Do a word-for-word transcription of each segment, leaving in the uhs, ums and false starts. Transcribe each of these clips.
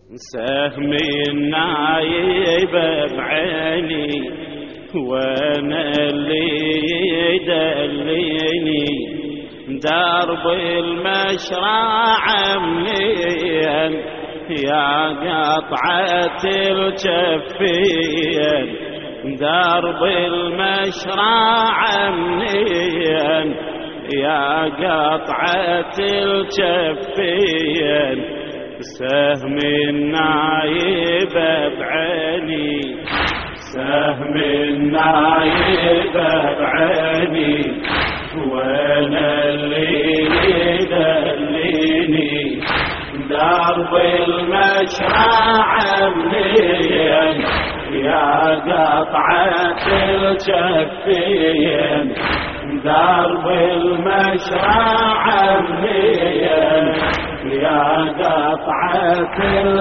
سهمي النايب بعيني وانا اللي يدليني درب المشرع منين يا قطعة الجفين درب المشرع منين يا قطعة الجفين سهم النايب بعيني سهم النايب بعيني وانا اللي يدليني درب المشرع منين يا قطعة الجفين درب المشرع منين يا قطعة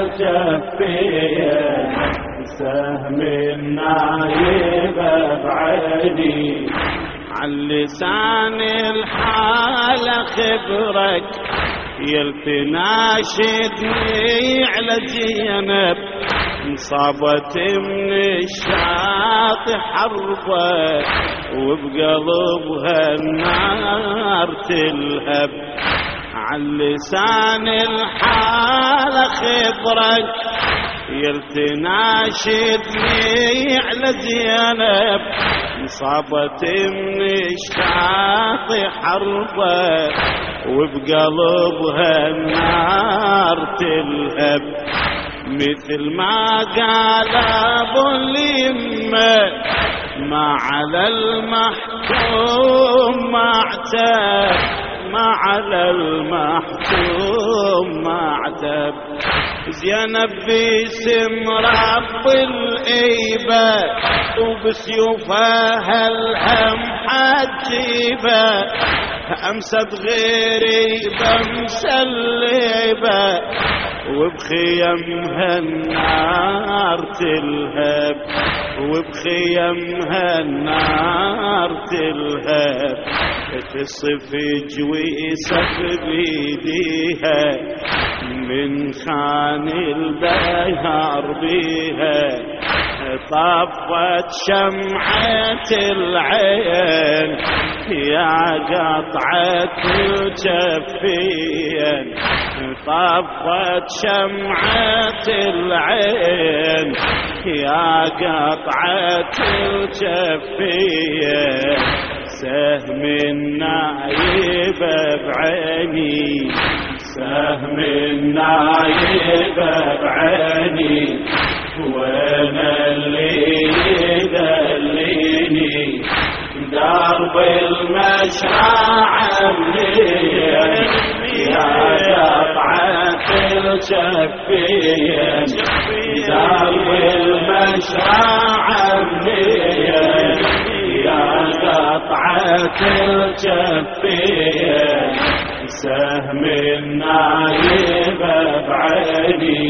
الجفين سهم النايب بعيني عن لسان الحال خبرك يلتناشدني على زينب انصابت من الشاطئ حربة وبقلبها النار تلهب عن لسان الحال خبرك يلتناشدني على زينب انصابت من الشاطئ حربة وبقلبها النار تلهب مثل ما قال ابو اليمه ما على المحكوم ما اعتب ما على المحكوم ما اعتب زينب باسم رب الإيبة وبسيوفها الهم حجيبة أمست غريبة مسلبة وبخيمها النار تلهب وبخيمها النار تلهب تصفج ويسف بيديها من خان البيهار بيها طفت شمعة العين يا قطعة الجفين طفت شمعة العين يا قطعة الجفين سهم النايب بعيني سهم النايب بعيني وانا اللي يدليني درب المشرع منين يا قطعة الجفين درب المشرع منين يا قطعة الجفين سهم النايب بعيني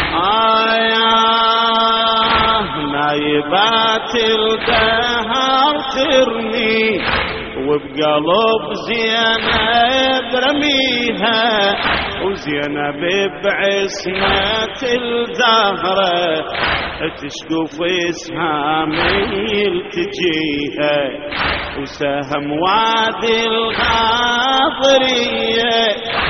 آياه نايبات الدهر ترمي وبقلب زينب رميها وزينب بعصمة الزهرة تشقف اسهاميل تجيها وسهم وادي الغاضرية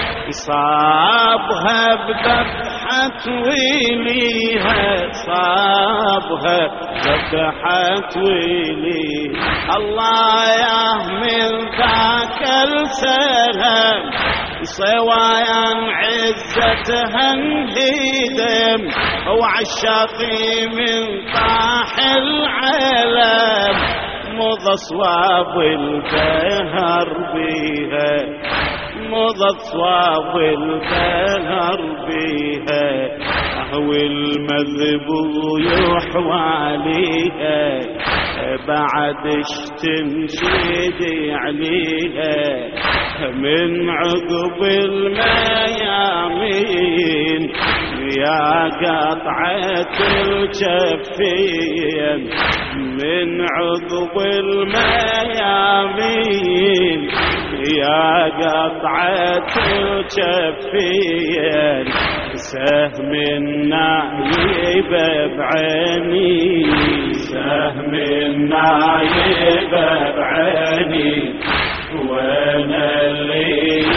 صابها بذبحة ويليها صابها بذبحة ويليها الله يا من ذاك السلام صوايا عزتها انهدم وعشاقي من طاح العالم مضى صواب البهر بيها مضى صواب البهر بيها اهو المذبوح عليها بعدش تنشدي عليها من عقب الميامين يا قطعة الجفين من عقب الميامين يا قطعة الجفين سهم النايب بعيني، سهم النايب بعيني، وانا اللي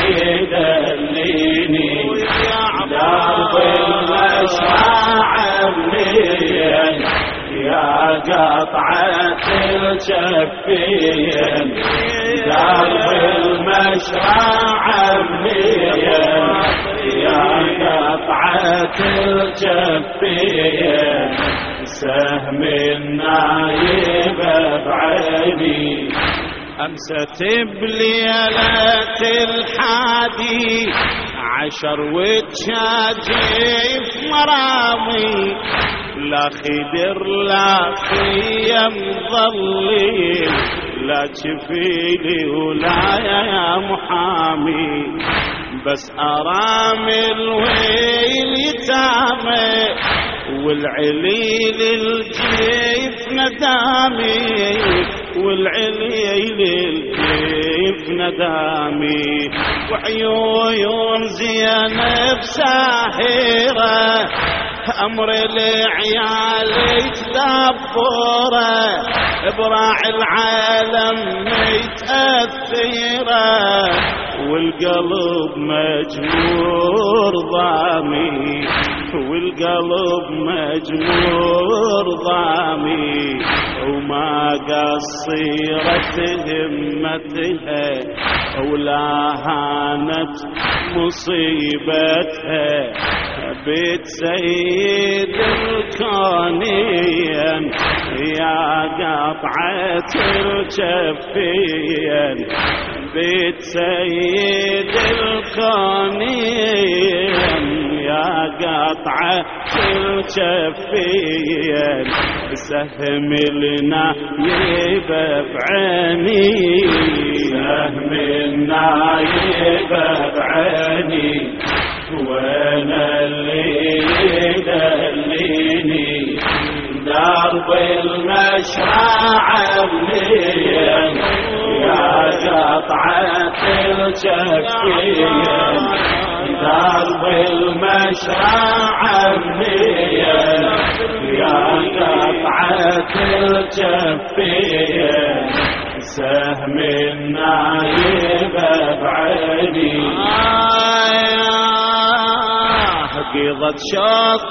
يدليني درب المشرع منين يا قطعة الجفين، درب المشرع منين يا قطعة الجفين، سهم النايب بعيني. أمست بليلة الحادي عشر وتشاجف مرامي، لا خدر لا خيم ظلي، لا جفيلي ولا يا محامي، بس أرامل ويل يتامي، والعليل الجيف ندامي، والعليل الجيف ندامي، وعيون زينب ساهرة، أمر العيال يتدبره، براع العالم متأثرة، والقلب مجمور ضامي، والقلب مجمور ضامي، وما قصيرت همتها ولا هانت مصيبتها، بيت سيد الكونين يا قطعة الجفين، بيت سيد الكونين يا قطعة الجفين، سهم النايب بعيني، سهم النايب بعيني، وانا اللي يدليني درب المشرع منين يا قطعة الجفين، درب المشرع منين يا قطعة الجفين، سهم النايب بعيني. قضت شوط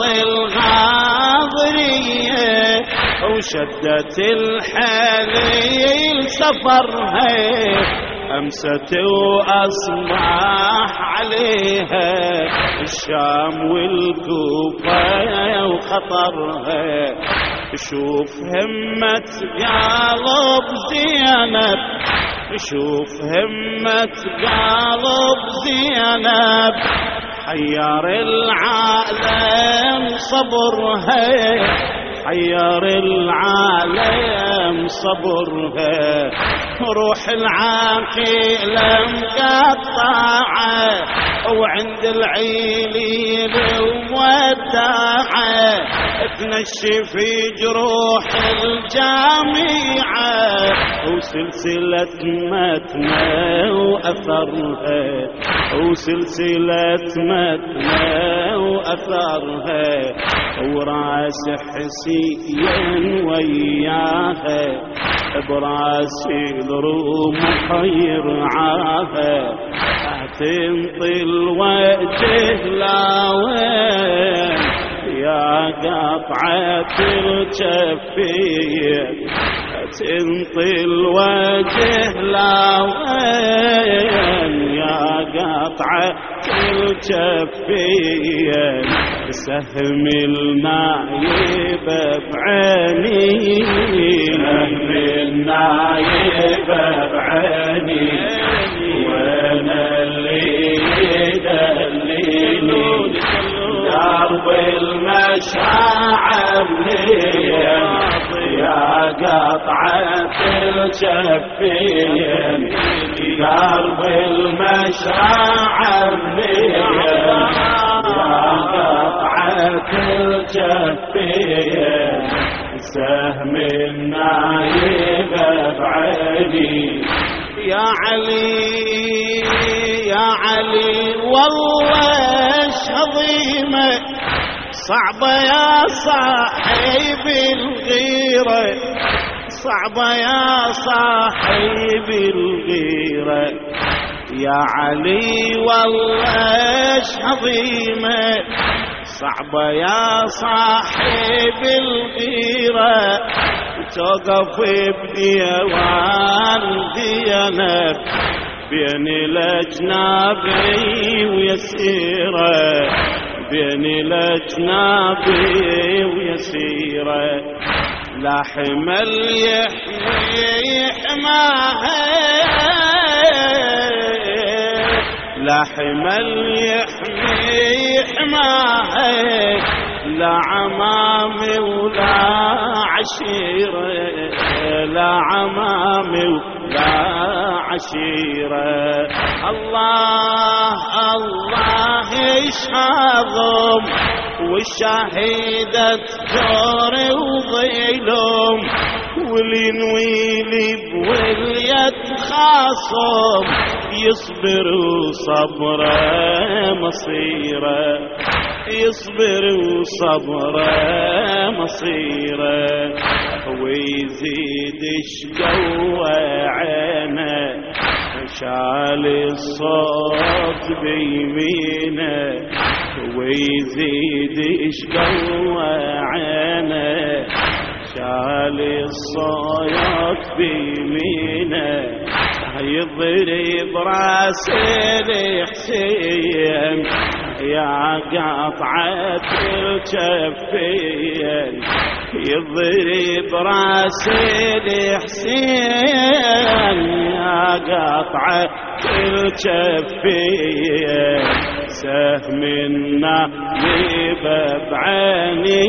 الغاضرية وشدت الحليل سفرها، أمست وأصبح عليها الشام والكوفة وخطرها، شوف همة قلب زينب، شوف همة قلب زينب، حير العالم صبرها، حير العالم صبرها، روح العاقلة مقطعة وعند العيلين المودعة، تنشي في جروح الجميعة وسلسلة متنا وأثرها، وسلسلة متنا وأثرها، وراس حسين وياها، براسي الرمح يرعاها، تنطي الوجه لاوين يا قطعة الجفين، تنطي الوجه لاوين يا قطعة الجفين، سهم النايب بعيني، سهم النايب بعيني، وانا اللي يدليني درب المشرع منين يا قطعة الجفين، درب المشرع منين يا قطعة الجفين، سهم النايب بعيني. يا علي يا علي والله هضيمة صعبة يا صاحب الغيرة صعبة يا صاحب الغيرة يا علي والله هضيمة صعبة يا صاحب الغيرة توقف بديوان ديانب بين الأجنبي ويسيرة بين الأجنبي ويسيرة لا حمل يحمي يحماها لا حمل يحمي يحماها لا عمامي ولا عشيرة لا عمامي ولا عشيرة الله الله يشهدهم والشهيدة تذكر وظلم والينويلي بولية خاصم يصبر وصبره مصيره يصبر وصبره مصيره ويزيد شقوى عينه شال الصوت بيمينه ويزيد شقوى عينه شال الصوت بيمينه يضرب راس الحسين يا قطعة الكفين يضرب راس الحسين يا قطعة الكفين سهم النايب بعيني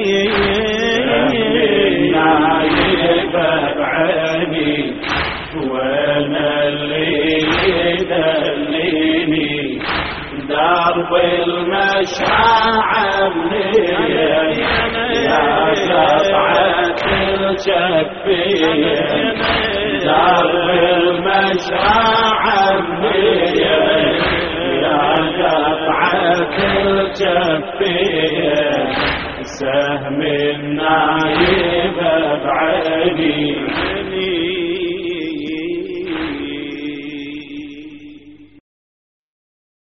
النايب بعيني وانا اللي يدليني درب المشاعر يا قطعة الكفين درب المشاعر يا قطعة الكفين سهم النايب بعيني